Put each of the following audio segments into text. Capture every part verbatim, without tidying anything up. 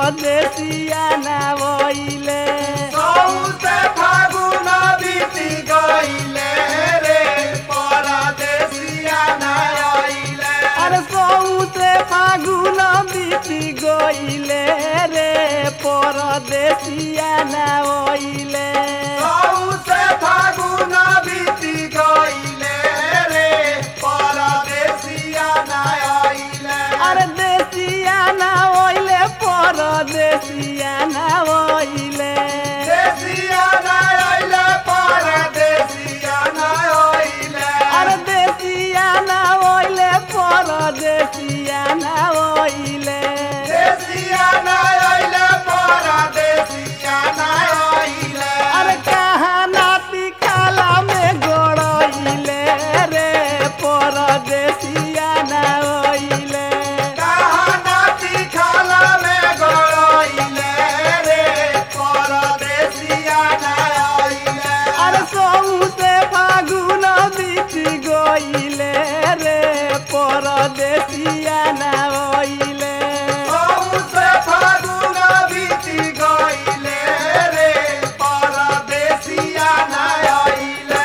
परदेसिया नावइले सौसे फागुन बीती गइले रे परदेसिया ना आइले अरे सौसे फागुन बीती गइले रे परदेसिया नावइले सौसे फागुन बीती गइले रे परदेसिया ना आइले अरे देसिया नावइले परदेसिया नावइले देसिया ना आइले परदेसिया ना आइले अरे देसिया नावइले परदेसिया नावइले देसिया ना आइले परदेसिया ना आइले अरे कहाँ नाती खाला में गड़इले रे परदेसिया नावइले कहाँ नाती खाला में गइले रे परदेसिया ना आइले अरे सौसे फागुन बीत गइले रे परदेसिया नावइले सौसे फागुन बीती गइले रे परदेसिया ना आइले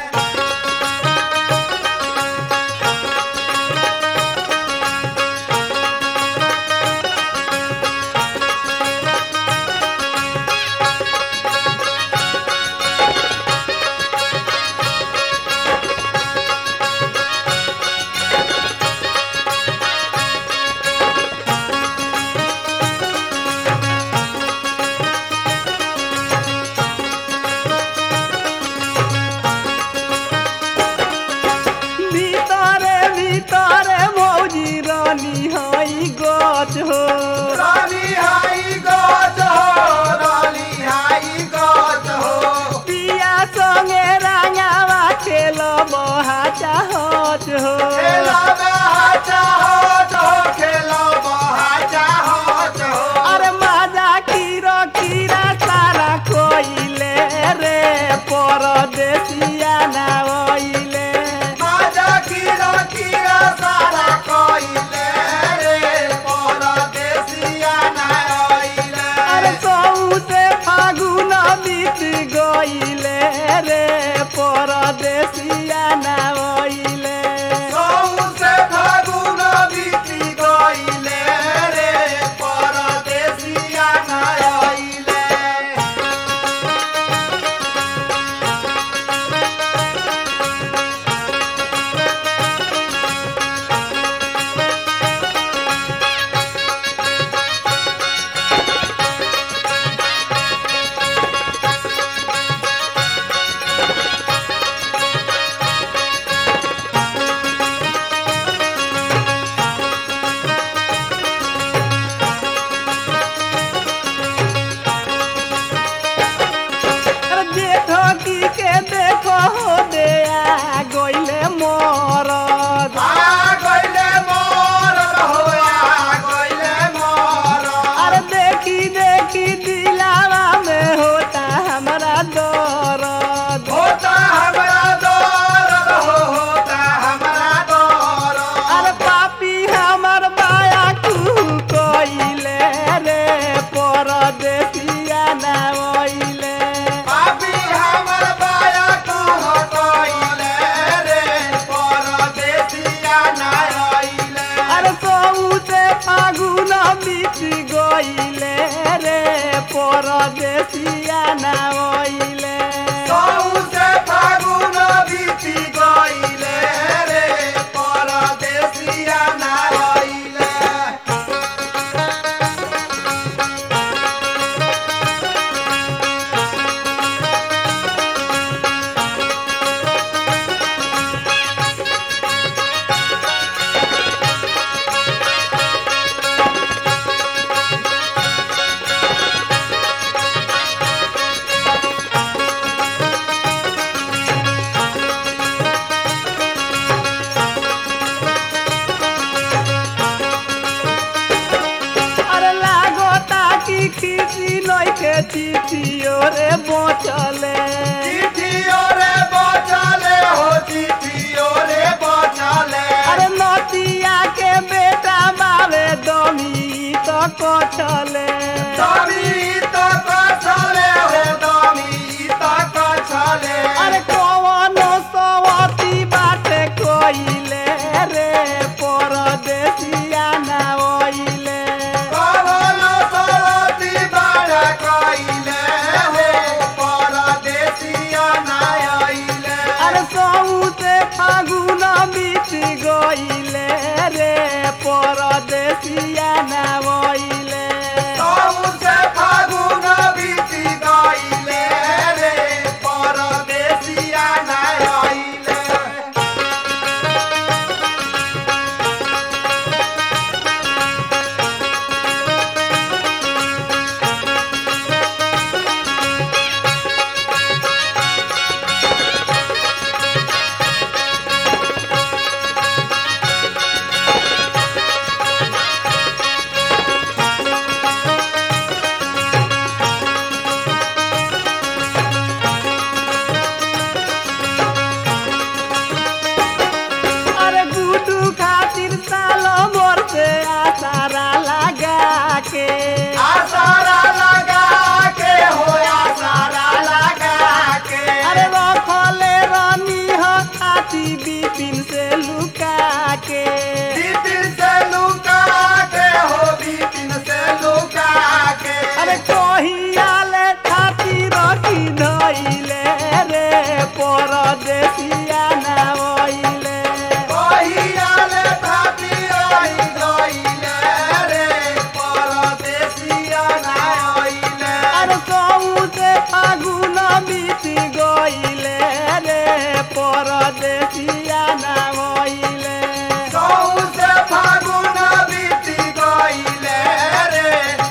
ভিতরে ভিতরে মৌজি রানী হই গছ হো रानी हाई गज हो रानी हाई गज हो পিয়া সঙ্গে রাঙাवा খেল বহা চাহত হো खेला बहाचा होत हो खेला बहाचा होत हो अरे माजा कीरा कीरा सारा कोइले रे परदेसिया नावइले माजा कीरा कीरा सारा कोइले रे परदेसिया ना आइले अरे सौसे फागुन बीत गइले रे परदेसिया नावइले सौसे फागुन बीती गइले रे परदेसिया ना आइले अरे जेठो की के देखो हो देया गइले मरद आ गइले मोर होया गइले मोर अरे देखी देखी दिलावा में होता हमारा दर्द होता हमरा दर्द हो होता हमरा दर्द अरे पापी हमर बाया कु कइले रे परदेसिया नावइले पापी हमर बाया तू हटइले रे परदेसिया ना आइले अरे सौसे फागुन बीत गइले रे परदेसिया नावइले सौसे फागुन बीती गइले रे परदेसिया ना आइले अरे लागोता की खीसी नइखे चिठियो रे बचले चिट्ठियो रे बचले हो चिट्ठियो रे बचले अरे नतिया के बेटा बावे दमी तो कछले दमी तो कछले हो दमी तो कछले अरे कौन सवती बाटे कोइले रे परदेसिया ना ओइले कवन सवती बाड़ा कइले हो परदेसिया ना आइले अरे सौसे फागुन बीत गइले रे परदेसिया ना ओइले सौसे फागुन बीती गइले रे परदेसिया ना आइले अरे गुडू खातिर साल मोर से आसारा लगा के आसारा लगा के हो आसारा लगा के अरे रखले रानी हो खाती बिपिन से लुका के बिपिन से लुका के हो बिपिन से लुका के अरे कहियाले खाती रखी धइले रे परदेसिया ना ओइले कहियाले भाती आई गइले रे परदेसिया ना आइले अरे सौसे फागुन बीत गइले रे परदेसिया ना ओइले सौसे फागुन बीती गइले रे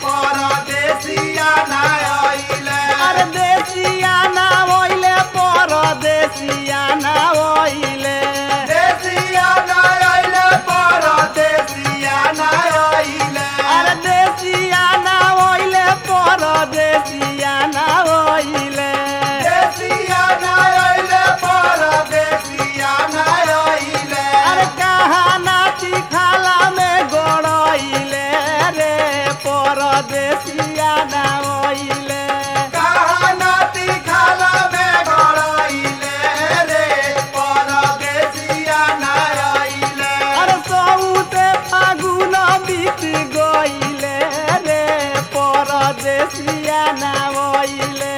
परदेसिया ना आइले अरे देसिया ना ओइले परदेसिया ना ओइले देसिया ना आइले परदेसिया ना आइले अरे देसिया ना ओइले परदेसिया ना ओइले देसिया ना आइले परदेसिया ना आइले अरे कहाँ नाची खाला में गड़इले रे परदेसिया ना ओइले कहानाती खाला में गड़ाइले रे परदेसिया ना आइले अरे सौते फागुन बीत गइले रे परदेसिया ना ओइले